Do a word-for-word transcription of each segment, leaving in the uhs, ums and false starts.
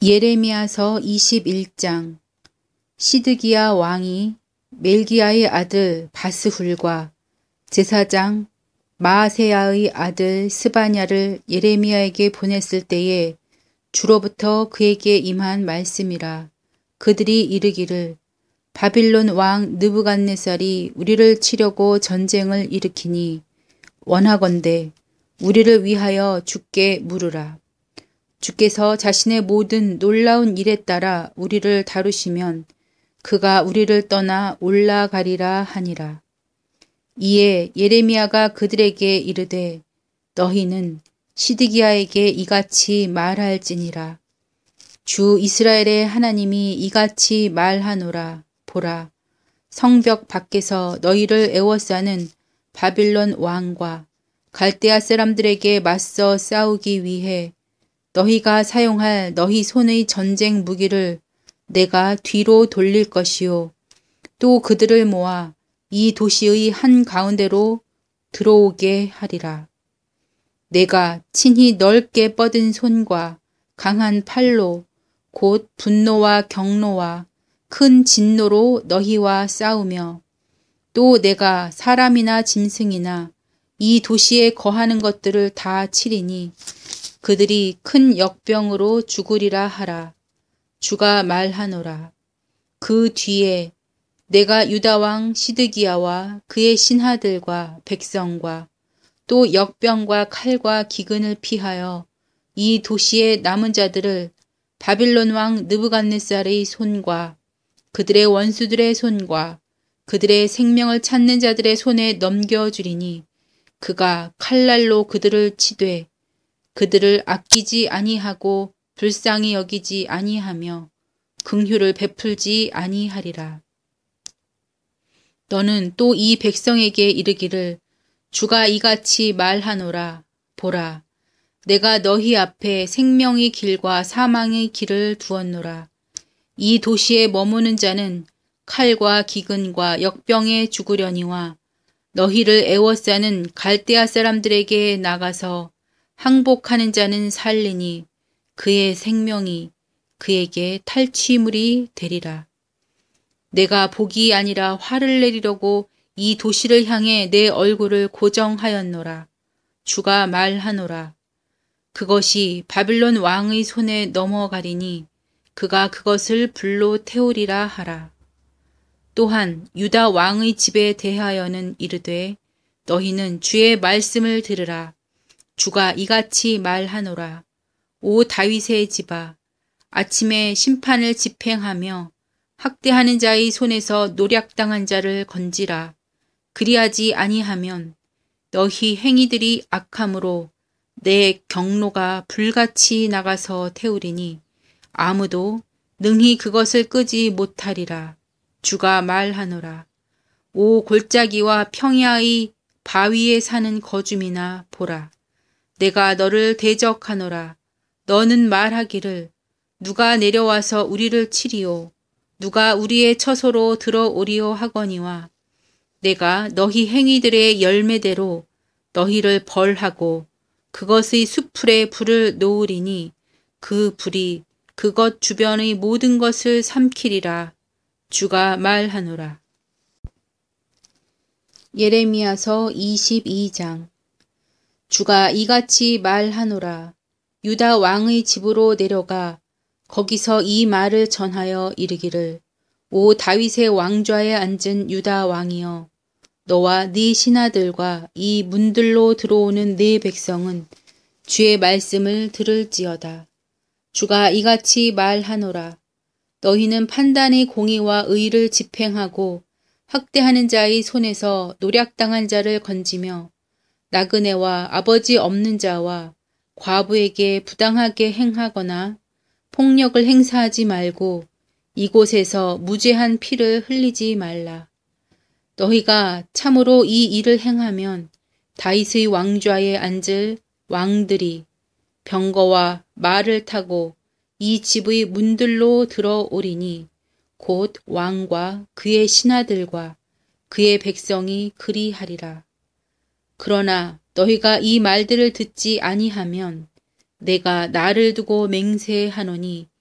예레미야서 이십일 장. 시드기야 왕이 멜기야의 아들 바스훌과 제사장 마아세야의 아들 스바냐를 예레미야에게 보냈을 때에 주로부터 그에게 임한 말씀이라. 그들이 이르기를 바빌론 왕 느부갓네살이 우리를 치려고 전쟁을 일으키니 원하건대 우리를 위하여 주께 물으라. 주께서 자신의 모든 놀라운 일에 따라 우리를 다루시면 그가 우리를 떠나 올라가리라 하니라. 이에 예레미야가 그들에게 이르되 너희는 시드기야에게 이같이 말할지니라. 주 이스라엘의 하나님이 이같이 말하노라. 보라, 성벽 밖에서 너희를 애워싸는 바빌론 왕과 갈대아 사람들에게 맞서 싸우기 위해 너희가 사용할 너희 손의 전쟁 무기를 내가 뒤로 돌릴 것이요. 또 그들을 모아 이 도시의 한 가운데로 들어오게 하리라. 내가 친히 넓게 뻗은 손과 강한 팔로 곧 분노와 경노와 큰 진노로 너희와 싸우며 또 내가 사람이나 짐승이나 이 도시에 거하는 것들을 다 치리니 그들이 큰 역병으로 죽으리라 하라. 주가 말하노라. 그 뒤에 내가 유다왕 시드기야와 그의 신하들과 백성과 또 역병과 칼과 기근을 피하여 이 도시의 남은 자들을 바빌론 왕 느부갓네살의 손과 그들의 원수들의 손과 그들의 생명을 찾는 자들의 손에 넘겨주리니 그가 칼날로 그들을 치되 그들을 아끼지 아니하고 불쌍히 여기지 아니하며 긍휼을 베풀지 아니하리라. 너는 또 이 백성에게 이르기를 주가 이같이 말하노라. 보라, 내가 너희 앞에 생명의 길과 사망의 길을 두었노라. 이 도시에 머무는 자는 칼과 기근과 역병에 죽으려니와 너희를 애워싸는 갈대아 사람들에게 나가서 항복하는 자는 살리니 그의 생명이 그에게 탈취물이 되리라. 내가 복이 아니라 화를 내리려고 이 도시를 향해 내 얼굴을 고정하였노라. 주가 말하노라. 그것이 바빌론 왕의 손에 넘어가리니 그가 그것을 불로 태우리라 하라. 또한 유다 왕의 집에 대하여는 이르되 너희는 주의 말씀을 들으라. 주가 이같이 말하노라. 오 다윗의 집아, 아침에 심판을 집행하며 학대하는 자의 손에서 노략당한 자를 건지라. 그리하지 아니하면 너희 행위들이 악함으로 내 경로가 불같이 나가서 태우리니 아무도 능히 그것을 끄지 못하리라. 주가 말하노라. 오 골짜기와 평야의 바위에 사는 거줌이나 보라. 내가 너를 대적하노라. 너는 말하기를 누가 내려와서 우리를 치리오. 누가 우리의 처소로 들어오리오 하거니와 내가 너희 행위들의 열매대로 너희를 벌하고 그것의 수풀에 불을 놓으리니 그 불이 그것 주변의 모든 것을 삼키리라. 주가 말하노라. 예레미야서 이십이 장. 주가 이같이 말하노라. 유다 왕의 집으로 내려가 거기서 이 말을 전하여 이르기를 오 다윗의 왕좌에 앉은 유다 왕이여, 너와 네 신하들과 이 문들로 들어오는 네 백성은 주의 말씀을 들을지어다. 주가 이같이 말하노라. 너희는 판단의 공의와 의를 집행하고 학대하는 자의 손에서 노략당한 자를 건지며 나그네와 아버지 없는 자와 과부에게 부당하게 행하거나 폭력을 행사하지 말고 이곳에서 무죄한 피를 흘리지 말라. 너희가 참으로 이 일을 행하면 다윗의 왕좌에 앉을 왕들이 병거와 말을 타고 이 집의 문들로 들어오리니 곧 왕과 그의 신하들과 그의 백성이 그리하리라. 그러나 너희가 이 말들을 듣지 아니하면 내가 나를 두고 맹세하노니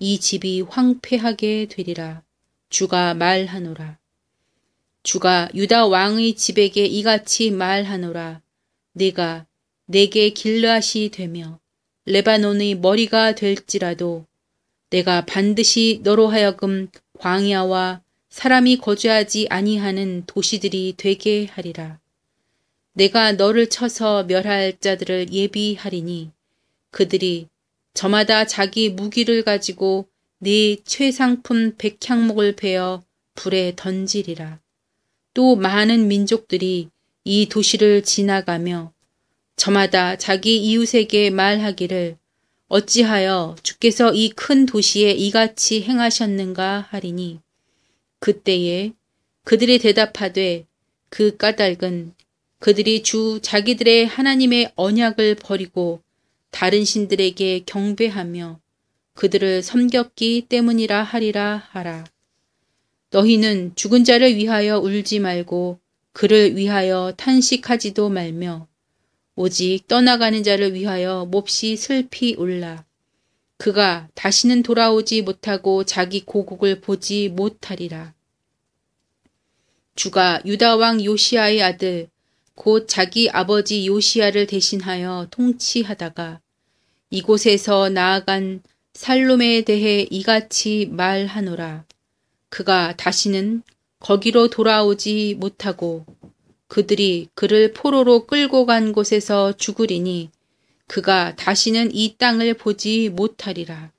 이 집이 황폐하게 되리라. 주가 말하노라. 주가 유다 왕의 집에게 이같이 말하노라. 내가 내게 길르앗이 되며 레바논의 머리가 될지라도 내가 반드시 너로 하여금 광야와 사람이 거주하지 아니하는 도시들이 되게 하리라. 내가 너를 쳐서 멸할 자들을 예비하리니 그들이 저마다 자기 무기를 가지고 네 최상품 백향목을 베어 불에 던지리라. 또 많은 민족들이 이 도시를 지나가며 저마다 자기 이웃에게 말하기를 어찌하여 주께서 이 큰 도시에 이같이 행하셨는가 하리니 그때에 그들이 대답하되 그 까닭은 그들이 주 자기들의 하나님의 언약을 버리고 다른 신들에게 경배하며 그들을 섬겼기 때문이라 하리라 하라. 너희는 죽은 자를 위하여 울지 말고 그를 위하여 탄식하지도 말며 오직 떠나가는 자를 위하여 몹시 슬피 울라. 그가 다시는 돌아오지 못하고 자기 고국을 보지 못하리라. 주가 유다 왕 요시야의 아들 곧 자기 아버지 요시야를 대신하여 통치하다가 이곳에서 나아간 살롬에 대해 이같이 말하노라. 그가 다시는 거기로 돌아오지 못하고 그들이 그를 포로로 끌고 간 곳에서 죽으리니 그가 다시는 이 땅을 보지 못하리라.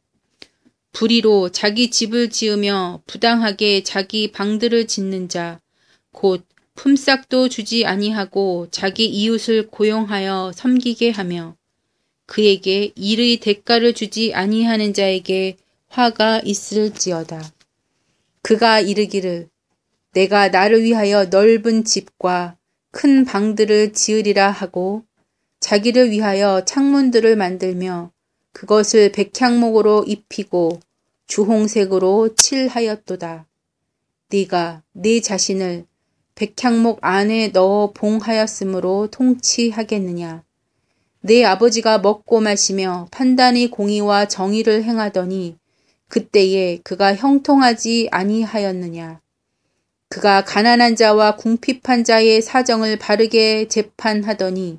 불의로 자기 집을 지으며 부당하게 자기 방들을 짓는 자, 곧 품삯도 주지 아니하고 자기 이웃을 고용하여 섬기게 하며 그에게 일의 대가를 주지 아니하는 자에게 화가 있을지어다. 그가 이르기를 내가 나를 위하여 넓은 집과 큰 방들을 지으리라 하고 자기를 위하여 창문들을 만들며 그것을 백향목으로 입히고 주홍색으로 칠하였도다. 네가 네 자신을 백향목 안에 넣어 봉하였으므로 통치하겠느냐. 내 아버지가 먹고 마시며 판단의 공의와 정의를 행하더니 그때에 그가 형통하지 아니하였느냐. 그가 가난한 자와 궁핍한 자의 사정을 바르게 재판하더니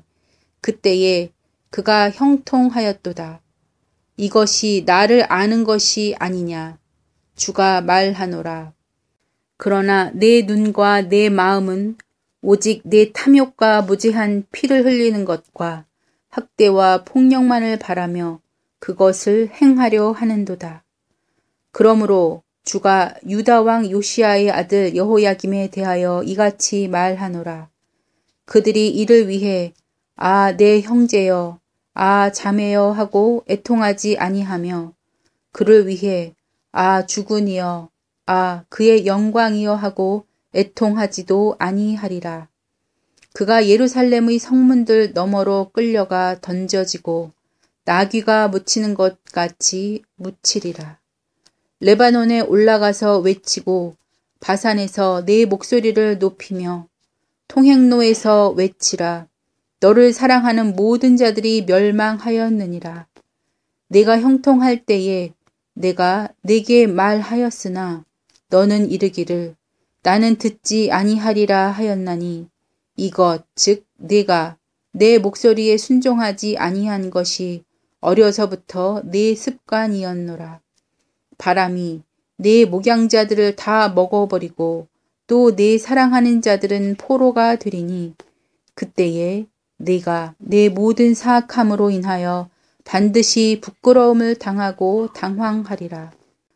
그때에 그가 형통하였도다. 이것이 나를 아는 것이 아니냐. 주가 말하노라. 그러나 내 눈과 내 마음은 오직 내 탐욕과 무제한 피를 흘리는 것과 학대와 폭력만을 바라며 그것을 행하려 하는도다. 그러므로 주가 유다 왕 요시야의 아들 여호야김에 대하여 이같이 말하노라. 그들이 이를 위해 아 내 형제여 아 자매여 하고 애통하지 아니하며 그를 위해 아 주군이여 아 그의 영광이여 하고 애통하지도 아니하리라. 그가 예루살렘의 성문들 너머로 끌려가 던져지고 나귀가 묻히는 것 같이 묻히리라. 레바논에 올라가서 외치고 바산에서 내 목소리를 높이며 통행로에서 외치라. 너를 사랑하는 모든 자들이 멸망하였느니라. 내가 형통할 때에 내가 네게 말하였으나 너는 이르기를 나는 듣지 아니하리라 하였나니 이것 즉 네가 내 목소리에 순종하지 아니한 것이 어려서부터 내 습관이었노라. 바람이 내 목양자들을 다 먹어버리고 또 내 사랑하는 자들은 포로가 되리니 그때에 네가 내 모든 사악함으로 인하여 반드시 부끄러움을 당하고 당황하리라.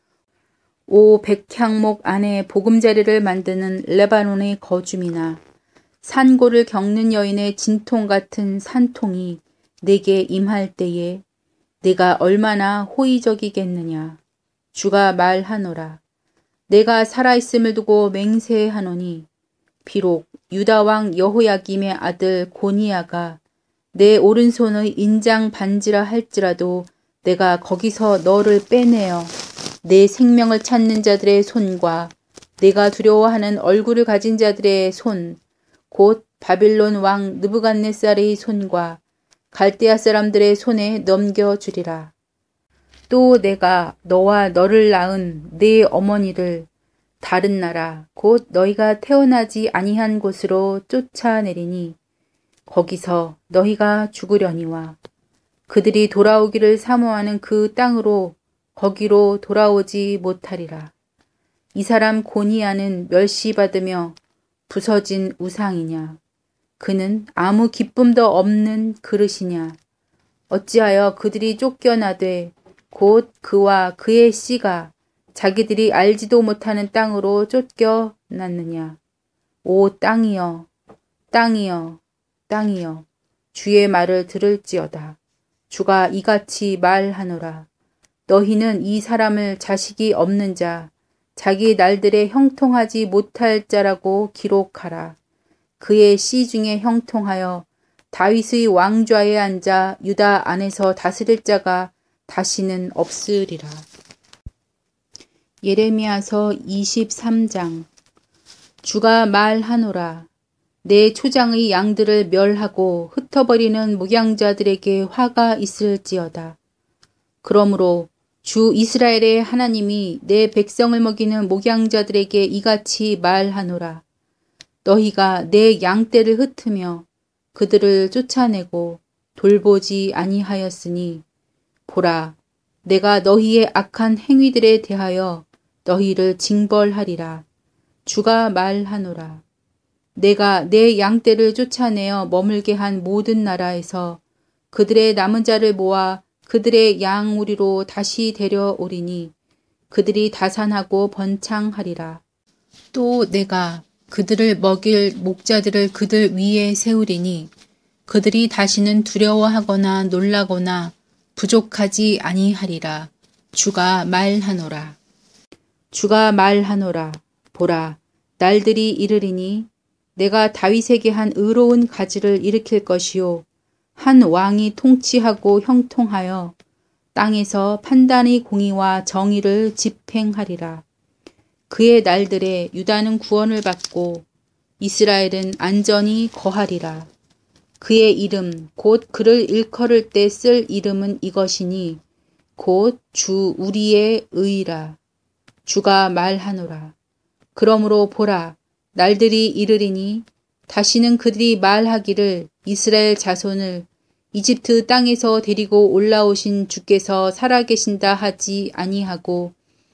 오 백향목 안에 보금자리를 만드는 레바논의 거줌이나 산고를 겪는 여인의 진통 같은 산통이 내게 임할 때에 내가 얼마나 호의적이겠느냐. 주가 말하노라. 내가 살아있음을 두고 맹세하노니 비록 유다 왕 여호야김의 아들 고니야가 내 오른손의 인장 반지라 할지라도 내가 거기서 너를 빼내어 내 생명을 찾는 자들의 손과 내가 두려워하는 얼굴을 가진 자들의 손, 곧 바빌론 왕 느부갓네살의 손과 갈대아 사람들의 손에 넘겨주리라. 또 내가 너와 너를 낳은 네 어머니를 다른 나라 곧 너희가 태어나지 아니한 곳으로 쫓아내리니 거기서 너희가 죽으려니와 그들이 돌아오기를 사모하는 그 땅으로 거기로 돌아오지 못하리라. 이 사람 고니아는 멸시받으며 부서진 우상이냐? 그는 아무 기쁨도 없는 그릇이냐? 어찌하여 그들이 쫓겨나되 곧 그와 그의 씨가 자기들이 알지도 못하는 땅으로 쫓겨났느냐? 오 땅이여, 땅이여, 땅이여, 주의 말을 들을지어다. 주가 이같이 말하노라. 너희는 이 사람을 자식이 없는 자, 자기 날들에 형통하지 못할 자라고 기록하라. 그의 씨 중에 형통하여 다윗의 왕좌에 앉아 유다 안에서 다스릴 자가 다시는 없으리라. 예레미야서 이십삼 장. 주가 말하노라. 내 초장의 양들을 멸하고 흩어버리는 목양자들에게 화가 있을지어다. 그러므로 주 이스라엘의 하나님이 내 백성을 먹이는 목양자들에게 이같이 말하노라. 너희가 내 양떼를 흩으며 그들을 쫓아내고 돌보지 아니하였으니 보라, 내가 너희의 악한 행위들에 대하여 너희를 징벌하리라. 주가 말하노라. 내가 내 양떼를 쫓아내어 머물게 한 모든 나라에서 그들의 남은 자를 모아 그들의 양우리로 다시 데려오리니 그들이 다산하고 번창하리라. 또 내가 그들을 먹일 목자들을 그들 위에 세우리니 그들이 다시는 두려워하거나 놀라거나 부족하지 아니하리라. 주가 말하노라. 주가 말하노라. 보라, 날들이 이르리니 내가 다윗에게 한 의로운 가지를 일으킬 것이요 한 왕이 통치하고 형통하여 땅에서 판단의 공의와 정의를 집행하리라. 그의 날들에 유다는 구원을 받고 이스라엘은 안전히 거하리라. 그의 이름 곧 그를 일컬을 때 쓸 이름은 이것이니 곧 주 우리의 의라. 주가 말하노라. 그러므로 보라, 날들이 이르리니 다시는 그들이 말하기를 이스라엘 자손을 이집트 땅에서 데리고 올라오신 주께서 살아계신다 하지 아니하고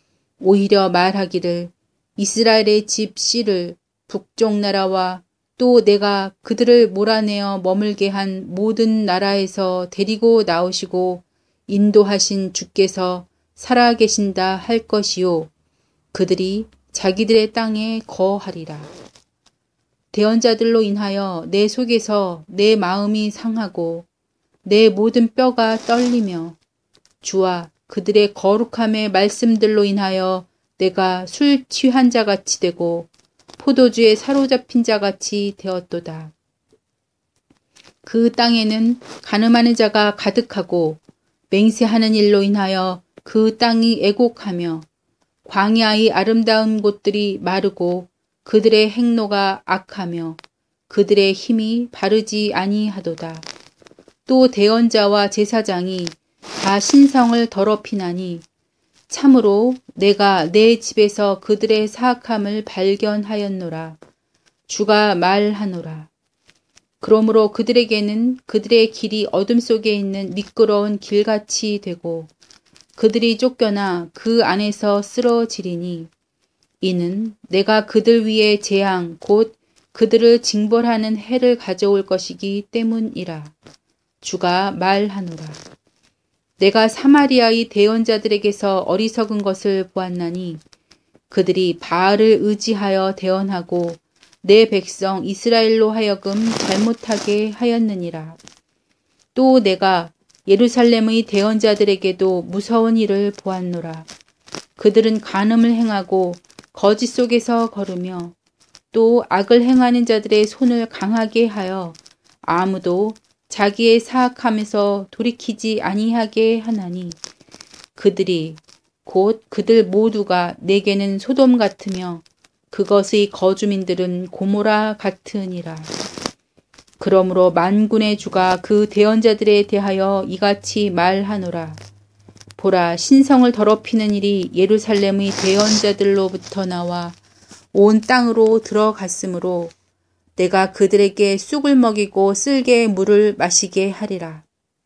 오히려 말하기를 이스라엘의 집 씨를 북쪽 나라와 또 내가 그들을 몰아내어 머물게 한 모든 나라에서 데리고 나오시고 인도하신 주께서 살아계신다 할 것이요 그들이 자기들의 땅에 거하리라. 대언자들로 인하여 내 속에서 내 마음이 상하고 내 모든 뼈가 떨리며 주와 그들의 거룩함의 말씀들로 인하여 내가 술 취한 자같이 되고 포도주에 사로잡힌 자같이 되었도다. 그 땅에는 가늠하는 자가 가득하고 맹세하는 일로 인하여 그 땅이 애곡하며 광야의 아름다운 곳들이 마르고 그들의 행로가 악하며 그들의 힘이 바르지 아니하도다. 또 대언자와 제사장이 다 신성을 더럽히나니 참으로 내가 내 집에서 그들의 사악함을 발견하였노라. 주가 말하노라. 그러므로 그들에게는 그들의 길이 어둠 속에 있는 미끄러운 길같이 되고 그들이 쫓겨나 그 안에서 쓰러지리니 이는 내가 그들 위에 재앙 곧 그들을 징벌하는 해를 가져올 것이기 때문이라. 주가 말하노라. 내가 사마리아의 대언자들에게서 어리석은 것을 보았나니 그들이 바알을 의지하여 대언하고 내 백성 이스라엘로 하여금 잘못하게 하였느니라. 또 내가 예루살렘의 대언자들에게도 무서운 일을 보았노라. 그들은 간음을 행하고 거짓 속에서 걸으며 또 악을 행하는 자들의 손을 강하게 하여 아무도 자기의 사악함에서 돌이키지 아니하게 하나니 그들이 곧 그들 모두가 내게는 소돔 같으며 그것의 거주민들은 고모라 같으니라. 그러므로 만군의 주가 그 대언자들에 대하여 이같이 말하노라. 보라, 신성을 더럽히는 일이 예루살렘의 대언자들로부터 나와 온 땅으로 들어갔으므로 내가 그들에게 쑥을 먹이고 쓸개의 물을 마시게 하리라.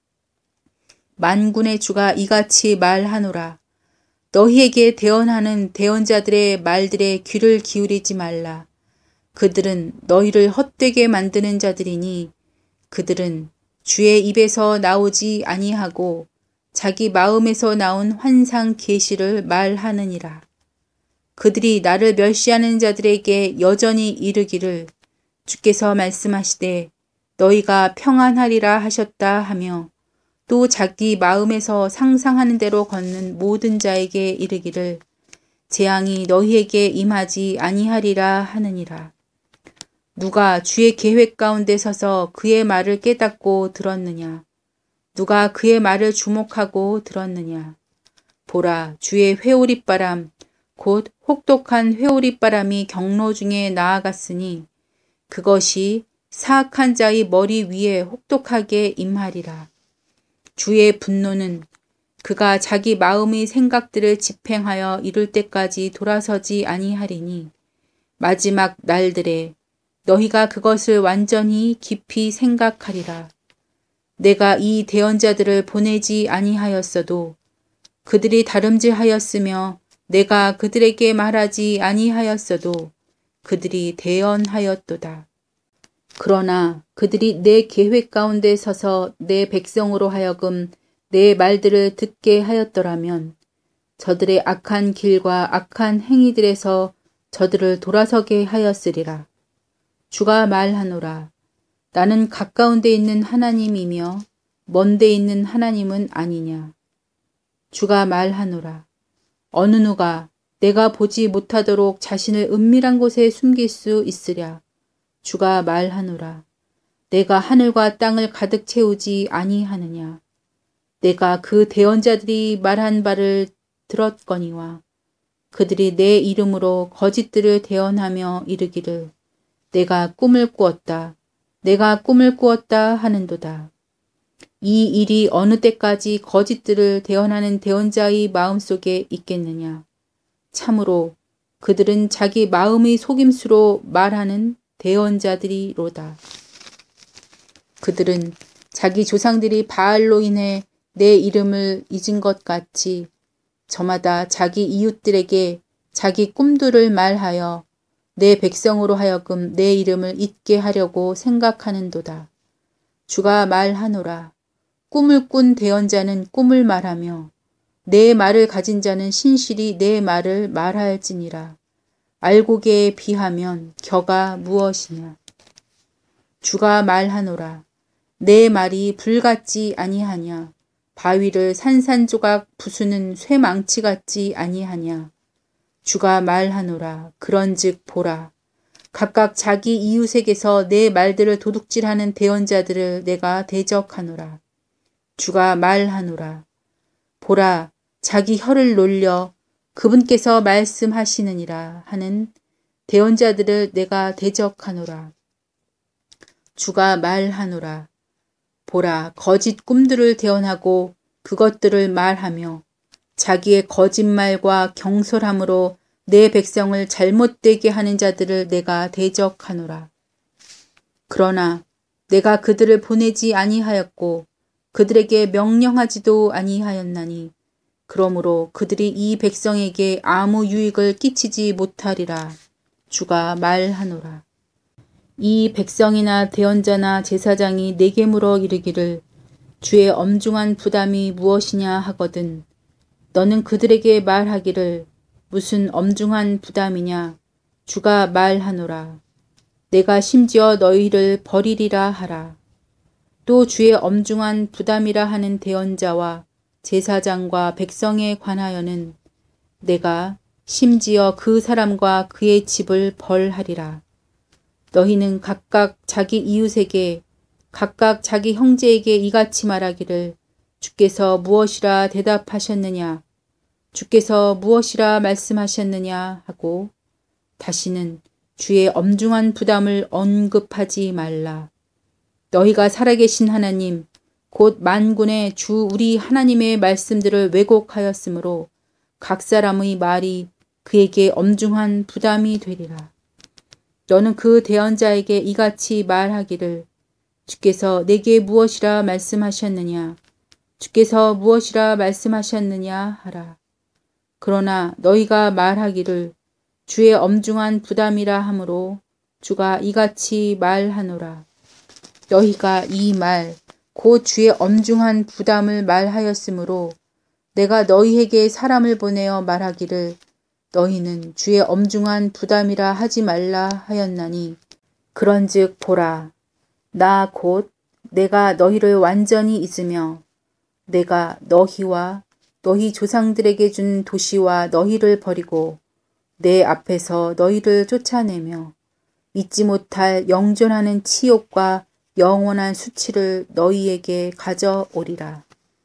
만군의 주가 이같이 말하노라. 너희에게 대언하는 대언자들의 말들에 귀를 기울이지 말라. 그들은 너희를 헛되게 만드는 자들이니 그들은 주의 입에서 나오지 아니하고 자기 마음에서 나온 환상 계시를 말하느니라. 그들이 나를 멸시하는 자들에게 여전히 이르기를 주께서 말씀하시되 너희가 평안하리라 하셨다 하며 또 자기 마음에서 상상하는 대로 걷는 모든 자에게 이르기를 재앙이 너희에게 임하지 아니하리라 하느니라. 누가 주의 계획 가운데 서서 그의 말을 깨닫고 들었느냐? 누가 그의 말을 주목하고 들었느냐? 보라, 주의 회오릿바람, 곧 혹독한 회오릿바람이 경로 중에 나아갔으니 그것이 사악한 자의 머리 위에 혹독하게 임하리라. 주의 분노는 그가 자기 마음의 생각들을 집행하여 이룰 때까지 돌아서지 아니하리니 마지막 날들에 너희가 그것을 완전히 깊이 생각하리라. 내가 이 대언자들을 보내지 아니하였어도 그들이 다름질하였으며 내가 그들에게 말하지 아니하였어도 그들이 대언하였도다. 그러나 그들이 내 계획 가운데 서서 내 백성으로 하여금 내 말들을 듣게 하였더라면 저들의 악한 길과 악한 행위들에서 저들을 돌아서게 하였으리라. 주가 말하노라. 나는 가까운 데 있는 하나님이며 먼 데 있는 하나님은 아니냐. 주가 말하노라. 어느 누가 내가 보지 못하도록 자신을 은밀한 곳에 숨길 수 있으랴. 주가 말하노라. 내가 하늘과 땅을 가득 채우지 아니하느냐. 내가 그 대언자들이 말한 바를 들었거니와 그들이 내 이름으로 거짓들을 대언하며 이르기를 내가 꿈을 꾸었다. 내가 꿈을 꾸었다 하는도다. 이 일이 어느 때까지 거짓들을 대언하는 대언자의 마음속에 있겠느냐. 참으로 그들은 자기 마음의 속임수로 말하는 대언자들이로다. 그들은 자기 조상들이 바알로 인해 내 이름을 잊은 것 같이 저마다 자기 이웃들에게 자기 꿈들을 말하여 내 백성으로 하여금 내 이름을 잊게 하려고 생각하는도다. 주가 말하노라. 꿈을 꾼 대언자는 꿈을 말하며 내 말을 가진 자는 신실히 내 말을 말할지니라. 알고개에 비하면 겨가 무엇이냐. 주가 말하노라. 내 말이 불같지 아니하냐. 바위를 산산조각 부수는 쇠망치 같지 아니하냐. 주가 말하노라. 그런즉 보라. 각각 자기 이웃에게서 내 말들을 도둑질하는 대언자들을 내가 대적하노라. 주가 말하노라. 보라. 자기 혀를 놀려 그분께서 말씀하시느니라 하는 대언자들을 내가 대적하노라. 주가 말하노라. 보라, 거짓 꿈들을 대언하고 그것들을 말하며 자기의 거짓말과 경솔함으로 내 백성을 잘못되게 하는 자들을 내가 대적하노라. 그러나 내가 그들을 보내지 아니하였고 그들에게 명령하지도 아니하였나니 그러므로 그들이 이 백성에게 아무 유익을 끼치지 못하리라. 주가 말하노라. 이 백성이나 대언자나 제사장이 내게 물어 이르기를 주의 엄중한 부담이 무엇이냐 하거든 너는 그들에게 말하기를 무슨 엄중한 부담이냐. 주가 말하노라. 내가 심지어 너희를 버리리라 하라. 또 주의 엄중한 부담이라 하는 대언자와 제사장과 백성에 관하여는 내가 심지어 그 사람과 그의 집을 벌하리라. 너희는 각각 자기 이웃에게 각각 자기 형제에게 이같이 말하기를 주께서 무엇이라 대답하셨느냐. 주께서 무엇이라 말씀하셨느냐 하고 다시는 주의 엄중한 부담을 언급하지 말라. 너희가 살아계신 하나님 곧 만군의 주 우리 하나님의 말씀들을 왜곡하였으므로 각 사람의 말이 그에게 엄중한 부담이 되리라. 너는 그 대언자에게 이같이 말하기를 주께서 내게 무엇이라 말씀하셨느냐 주께서 무엇이라 말씀하셨느냐 하라. 그러나 너희가 말하기를 주의 엄중한 부담이라 하므로 주가 이같이 말하노라. 너희가 이 말 곧 주의 엄중한 부담을 말하였으므로 내가 너희에게 사람을 보내어 말하기를 너희는 주의 엄중한 부담이라 하지 말라 하였나니 그런즉 보라 나 곧 내가 너희를 완전히 잊으며 내가 너희와 너희 조상들에게 준 도시와 너희를 버리고 내 앞에서 너희를 쫓아내며 잊지 못할 영존하는 치욕과 영원한 수치를 너희에게 가져오리라.